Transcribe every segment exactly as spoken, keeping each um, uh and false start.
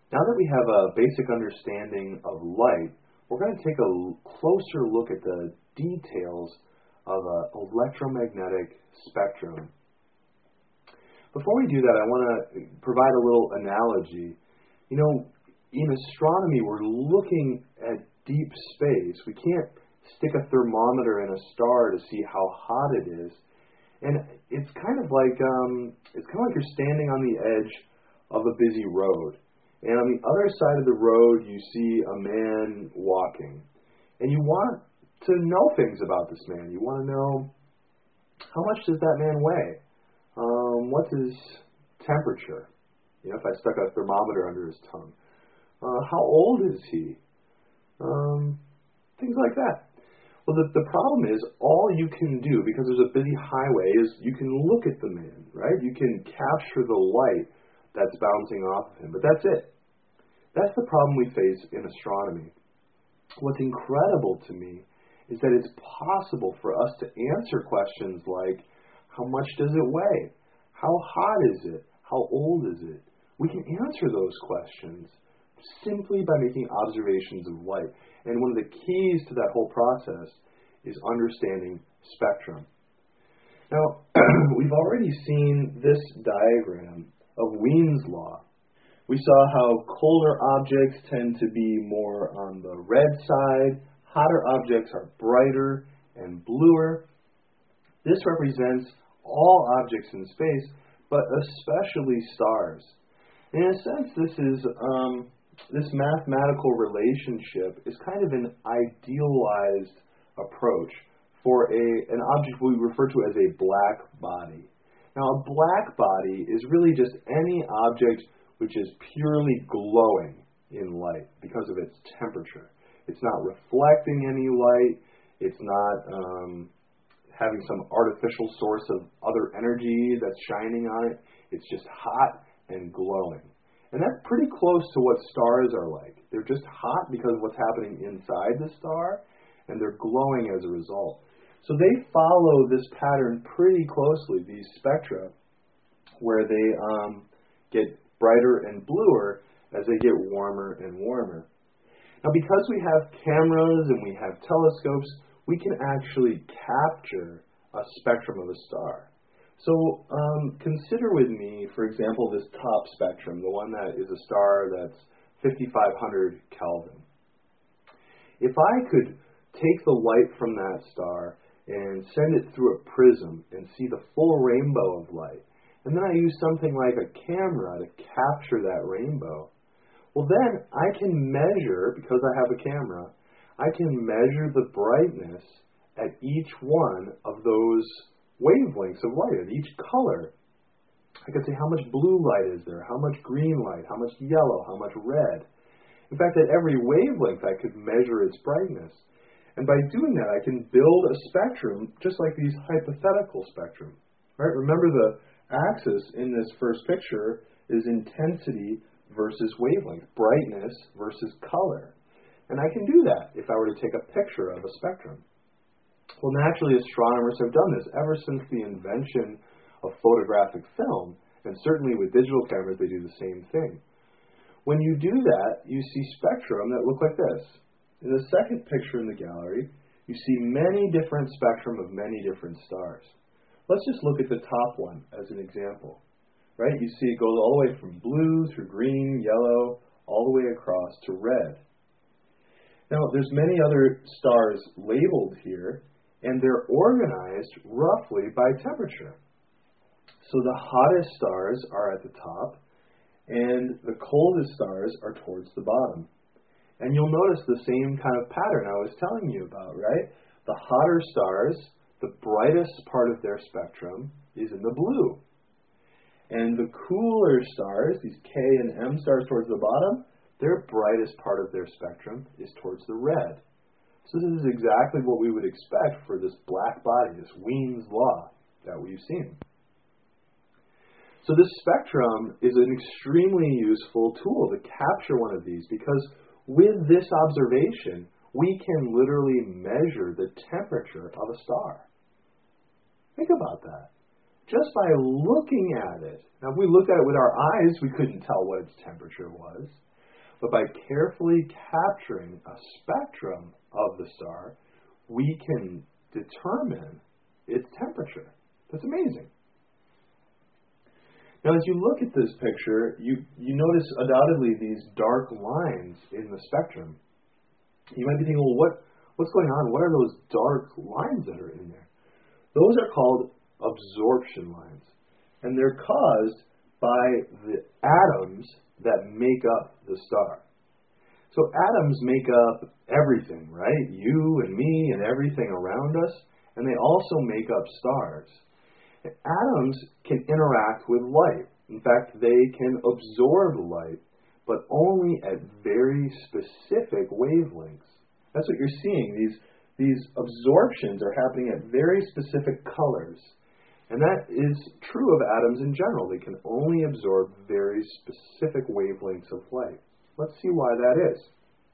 Now that we have a basic understanding of light, we're going to take a l- closer look at the details of an electromagnetic spectrum. Before we do that, I want to provide a little analogy. You know, in astronomy, we're looking at deep space. We can't stick a thermometer in a star to see how hot it is. And it's kind of like um, it's kind of like you're standing on the edge of a busy road. And on the other side of the road, you see a man walking. And you want to know things about this man. You want to know, how much does that man weigh? Um, what's his temperature? You know, if I stuck a thermometer under his tongue. Uh, how old is he? Um, things like that. Well, the, the problem is, all you can do, because there's a busy highway, is you can look at the man, right? You can capture the light that's bouncing off of him, but that's it. That's the problem we face in astronomy. What's incredible to me is that it's possible for us to answer questions like, how much does it weigh? How hot is it? How old is it? We can answer those questions simply by making observations of light. And one of the keys to that whole process is understanding spectrum. Now, we've already seen this diagram of Wien's law. We saw how colder objects tend to be more on the red side, hotter objects are brighter and bluer. This represents all objects in space, but especially stars. In a sense, this is um, this mathematical relationship is kind of an idealized approach for a an object we refer to as a black body. Now, a black body is really just any object which is purely glowing in light because of its temperature. It's not reflecting any light. It's not um, having some artificial source of other energy that's shining on it. It's just hot and glowing. And that's pretty close to what stars are like. They're just hot because of what's happening inside the star, and they're glowing as a result. So they follow this pattern pretty closely, these spectra, where they um, get brighter and bluer as they get warmer and warmer. Now, because we have cameras and we have telescopes, we can actually capture a spectrum of a star. So um, consider with me, for example, this top spectrum, the one that is a star that's fifty-five hundred Kelvin. If I could take the light from that star and send it through a prism and see the full rainbow of light, and then I use something like a camera to capture that rainbow, well then I can measure, because I have a camera, I can measure the brightness at each one of those wavelengths of light, at each color. I can say how much blue light is there, how much green light, how much yellow, how much red. In fact, at every wavelength I could measure its brightness. And by doing that, I can build a spectrum just like these hypothetical spectrum. Right? Remember, the axis in this first picture is intensity versus wavelength, brightness versus color. And I can do that if I were to take a picture of a spectrum. Well, naturally, astronomers have done this ever since the invention of photographic film, and certainly with digital cameras, they do the same thing. When you do that, you see spectrum that look like this. In the second picture in the gallery, you see many different spectrum of many different stars. Let's just look at the top one as an example. Right? You see it goes all the way from blue through green, yellow, all the way across to red. Now, there's many other stars labeled here, and they're organized roughly by temperature. So the hottest stars are at the top, and the coldest stars are towards the bottom. And you'll notice the same kind of pattern I was telling you about, right? The hotter stars, the brightest part of their spectrum is in the blue. And the cooler stars, these K and M stars towards the bottom, their brightest part of their spectrum is towards the red. So this is exactly what we would expect for this black body, this Wien's law that we've seen. So this spectrum is an extremely useful tool to capture one of these, because with this observation, we can literally measure the temperature of a star. Think about that. Just by looking at it. Now, if we looked at it with our eyes, we couldn't tell what its temperature was. But by carefully capturing a spectrum of the star, we can determine its temperature. That's amazing. Now, as you look at this picture, you, you notice undoubtedly these dark lines in the spectrum. You might be thinking, well, what, what's going on? What are those dark lines that are in there? Those are called absorption lines. And they're caused by the atoms that make up the star. So atoms make up everything, right? You and me and everything around us. And they also make up stars. And atoms can interact with light. In fact, they can absorb light, but only at very specific wavelengths. That's what you're seeing. These, these absorptions are happening at very specific colors. And that is true of atoms in general. They can only absorb very specific wavelengths of light. Let's see why that is.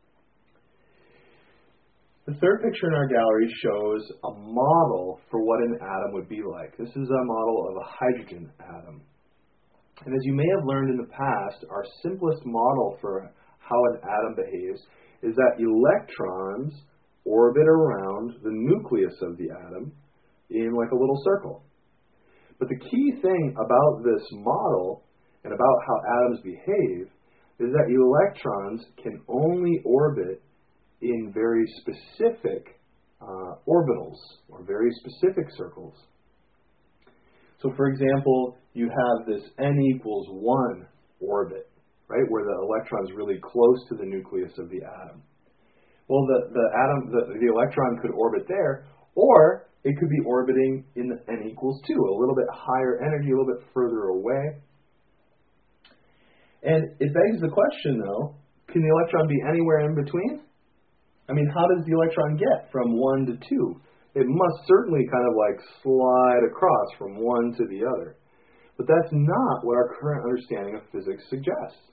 The third picture in our gallery shows a model for what an atom would be like. This is a model of a hydrogen atom. And as you may have learned in the past, our simplest model for how an atom behaves is that electrons orbit around the nucleus of the atom in like a little circle. But the key thing about this model and about how atoms behave is that electrons can only orbit in very specific uh, orbitals or very specific circles. So for example, you have this n equals one orbit, right, where the electron is really close to the nucleus of the atom. Well, the, the atom, the, the electron could orbit there, or it could be orbiting in the n equals two, a little bit higher energy, a little bit further away. And it begs the question, though, can the electron be anywhere in between? I mean, how does the electron get from one to two? It must certainly kind of like slide across from one to the other. But that's not what our current understanding of physics suggests.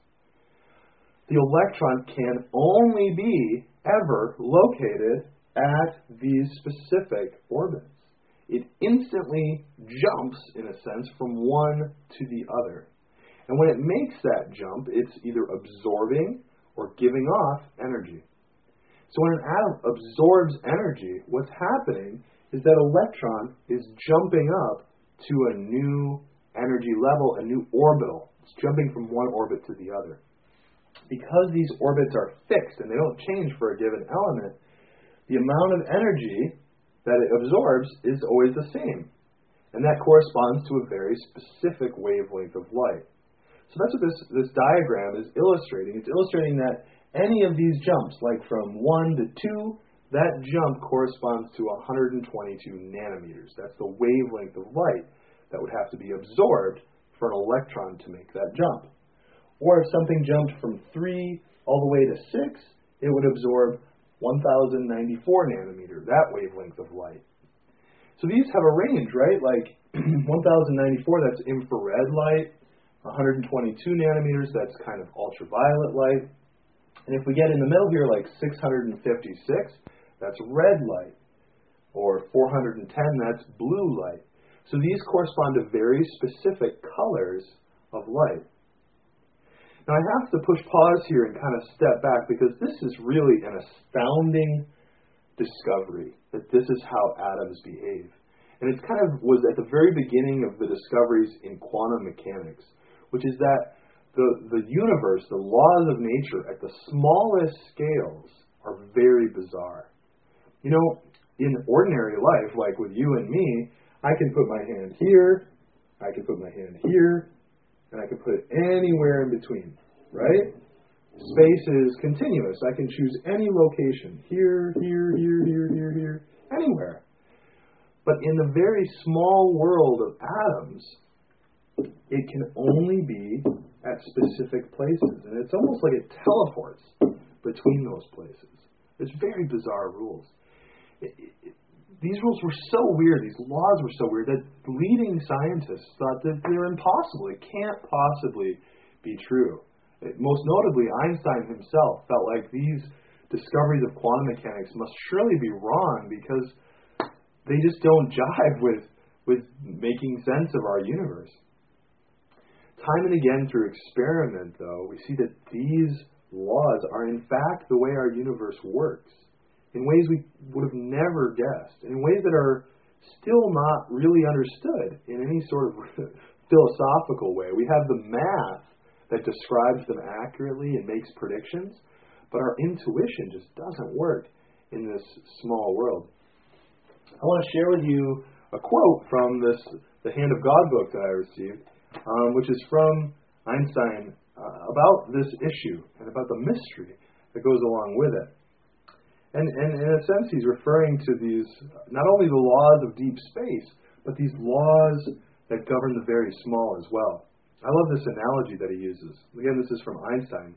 The electron can only be ever located at these specific orbits. It instantly jumps, in a sense, from one to the other. And when it makes that jump, it's either absorbing or giving off energy. So when an atom absorbs energy, what's happening is that electron is jumping up to a new energy level, a new orbital. It's jumping from one orbit to the other. Because these orbits are fixed and they don't change for a given element, the amount of energy that it absorbs is always the same. And that corresponds to a very specific wavelength of light. So that's what this, this diagram is illustrating. It's illustrating that any of these jumps, like from one to two, that jump corresponds to one hundred twenty-two nanometers. That's the wavelength of light that would have to be absorbed for an electron to make that jump. Or if something jumped from three all the way to six, it would absorb one thousand ninety-four nanometer, that wavelength of light. So these have a range, right? Like one thousand ninety-four, that's infrared light. one hundred twenty-two nanometers, that's kind of ultraviolet light. And if we get in the middle here, like six hundred fifty-six, that's red light. Or four hundred ten, that's blue light. So these correspond to very specific colors of light. Now I have to push pause here and kind of step back because this is really an astounding discovery, that this is how atoms behave. And it kind of was at the very beginning of the discoveries in quantum mechanics, which is that the, the universe, the laws of nature at the smallest scales are very bizarre. You know, in ordinary life, like with you and me, I can put my hand here, I can put my hand here, and I can put it anywhere in between, right? Space is continuous. I can choose any location, here, here, here, here, here, here, anywhere. But in the very small world of atoms, it can only be at specific places. And it's almost like it teleports between those places. It's very bizarre rules. It, it, these rules were so weird, these laws were so weird, that leading scientists thought that they were impossible. It can't possibly be true. It, most notably, Einstein himself felt like these discoveries of quantum mechanics must surely be wrong because they just don't jive with, with making sense of our universe. Time and again through experiment, though, we see that these laws are in fact the way our universe works, in ways we would have never guessed, and in ways that are still not really understood in any sort of philosophical way. We have the math that describes them accurately and makes predictions, but our intuition just doesn't work in this small world. I want to share with you a quote from this The Hand of God book that I received, um, which is from Einstein uh, about this issue and about the mystery that goes along with it. And, and in a sense, he's referring to these, not only the laws of deep space, but these laws that govern the very small as well. I love this analogy that he uses. Again, this is from Einstein.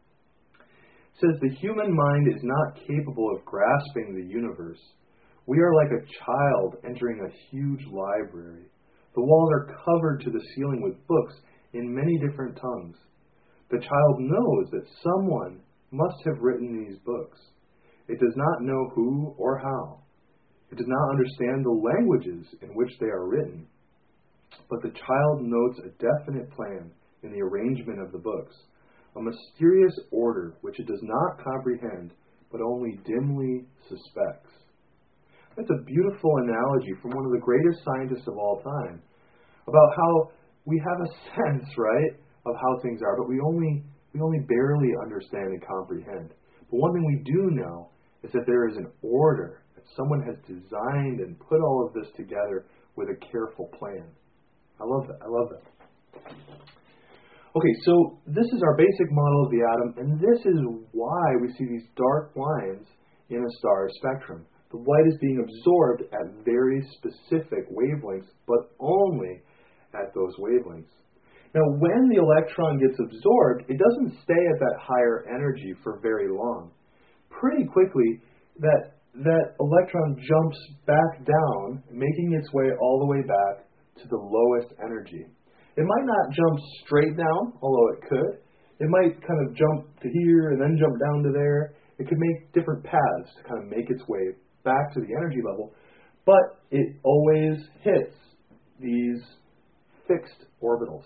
It says, the human mind is not capable of grasping the universe. We are like a child entering a huge library. The walls are covered to the ceiling with books in many different tongues. The child knows that someone must have written these books. It does not know who or how. It does not understand the languages in which they are written. But the child notes a definite plan in the arrangement of the books, a mysterious order which it does not comprehend, but only dimly suspects. That's a beautiful analogy from one of the greatest scientists of all time, about how we have a sense, right, of how things are, but we only we only barely understand and comprehend. But one thing we do know is that there is an order, that someone has designed and put all of this together with a careful plan. I love that. I love that. Okay, so this is our basic model of the atom, and this is why we see these dark lines in a star spectrum. The light is being absorbed at very specific wavelengths, but only at those wavelengths. Now, when the electron gets absorbed, it doesn't stay at that higher energy for very long. Pretty quickly, that, that electron jumps back down, making its way all the way back to the lowest energy. It might not jump straight down, although it could. It might kind of jump to here and then jump down to there. It could make different paths to kind of make its way back to the energy level, but it always hits these fixed orbitals.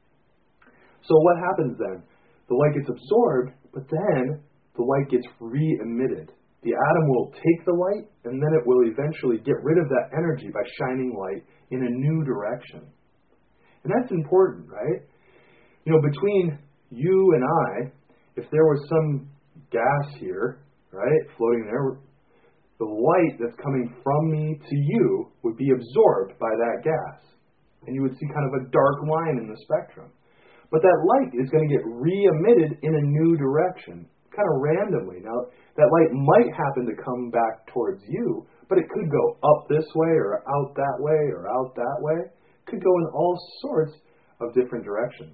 So what happens then? The light gets absorbed, but then the light gets re-emitted. The atom will take the light, and then it will eventually get rid of that energy by shining light in a new direction. And that's important, right? You know, between you and I, if there was some gas here, right, floating there, the light that's coming from me to you would be absorbed by that gas. And you would see kind of a dark line in the spectrum. But that light is going to get re-emitted in a new direction, kind of randomly. Now, that light might happen to come back towards you, but it could go up this way or out that way or out that way. It could go in all sorts of different directions.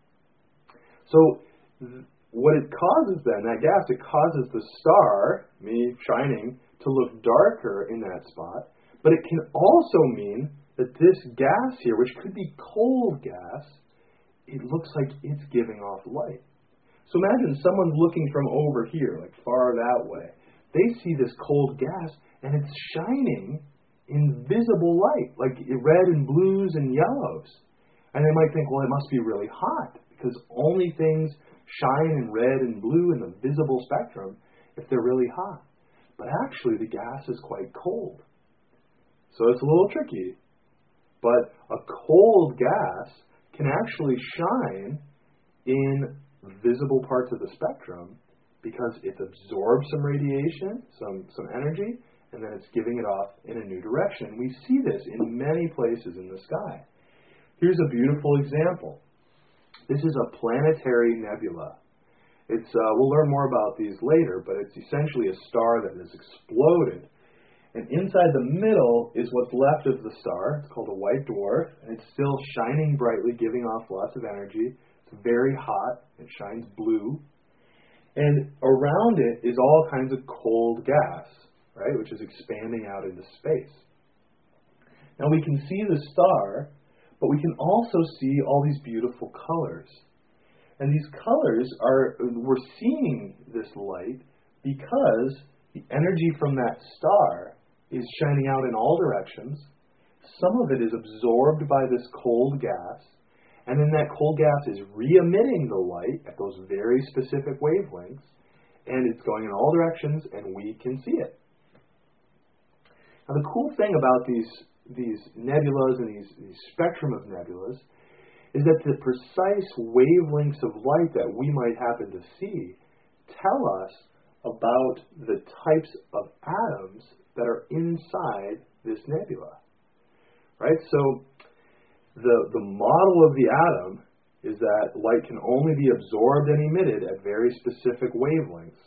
So th- what it causes then, that gas, it causes the star, me shining, to look darker in that spot. But it can also mean that this gas here, which could be cold gas, it looks like it's giving off light. So imagine someone's looking from over here, like far that way. They see this cold gas, and it's shining in visible light, like red and blues and yellows. And they might think, well, it must be really hot, because only things shine in red and blue in the visible spectrum if they're really hot. But actually, the gas is quite cold. So it's a little tricky. But a cold gas can actually shine in visible parts of the spectrum because it's absorbed some radiation, some, some energy, and then it's giving it off in a new direction. We see this in many places in the sky. Here's a beautiful example. This is a planetary nebula. It's uh, we'll learn more about these later, but it's essentially a star that has exploded. And inside the middle is what's left of the star. It's called a white dwarf, and it's still shining brightly, giving off lots of energy. It's very hot. It shines blue. And around it is all kinds of cold gas, right, which is expanding out into space. Now we can see the star, but we can also see all these beautiful colors. And these colors are, we're seeing this light because the energy from that star is shining out in all directions. Some of it is absorbed by this cold gas, And then that cold gas is re-emitting the light at those very specific wavelengths, and it's going in all directions, and we can see it. Now, the cool thing about these, these nebulas and these, these spectrum of nebulas is that the precise wavelengths of light that we might happen to see tell us about the types of atoms that are inside this nebula. Right? So the, the model of the atom is that light can only be absorbed and emitted at very specific wavelengths.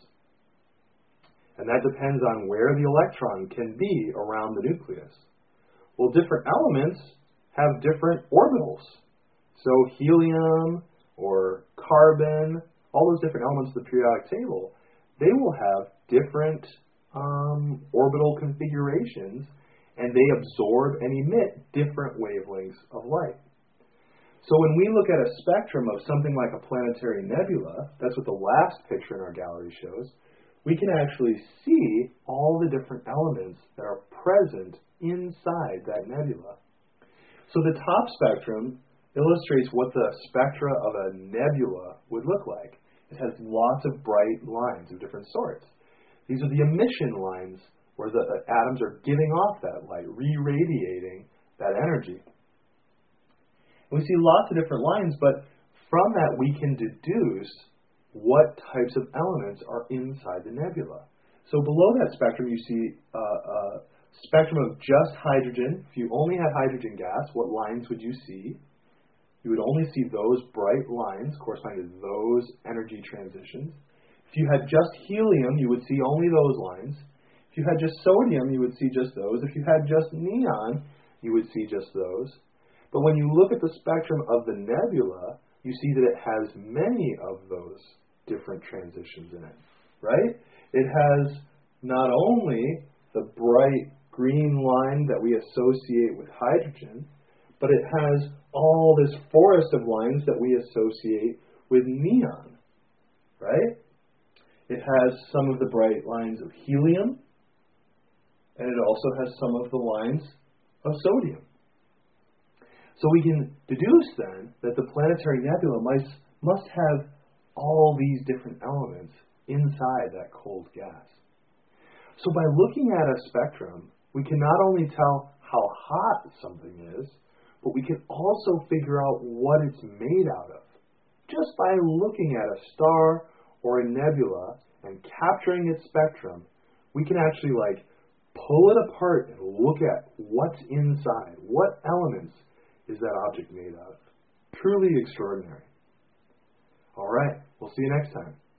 And that depends on where the electron can be around the nucleus. Well, different elements have different orbitals. So helium or carbon, all those different elements of the periodic table, they will have different um, orbital configurations, and they absorb and emit different wavelengths of light. So when we look at a spectrum of something like a planetary nebula, that's what the last picture in our gallery shows, we can actually see all the different elements that are present inside that nebula. So the top spectrum illustrates what the spectra of a nebula would look like. It has lots of bright lines of different sorts. These are the emission lines where the atoms are giving off that light, re-radiating that energy. And we see lots of different lines, but from that we can deduce what types of elements are inside the nebula. So below that spectrum you see uh, a spectrum of just hydrogen. If you only had hydrogen gas, what lines would you see? You would only see those bright lines corresponding to those energy transitions. If you had just helium, you would see only those lines. If you had just sodium, you would see just those. If you had just neon, you would see just those. But when you look at the spectrum of the nebula, you see that it has many of those different transitions in it, right? It has not only the bright green line that we associate with hydrogen, but it has all this forest of lines that we associate with neon, right? It has some of the bright lines of helium, and it also has some of the lines of sodium. So we can deduce then that the planetary nebula must, must have all these different elements inside that cold gas. So by looking at a spectrum, we can not only tell how hot something is, but we can also figure out what it's made out of. Just by looking at a star or a nebula and capturing its spectrum, we can actually like pull it apart and look at what's inside. What elements is that object made of? Truly extraordinary. All right, we'll see you next time.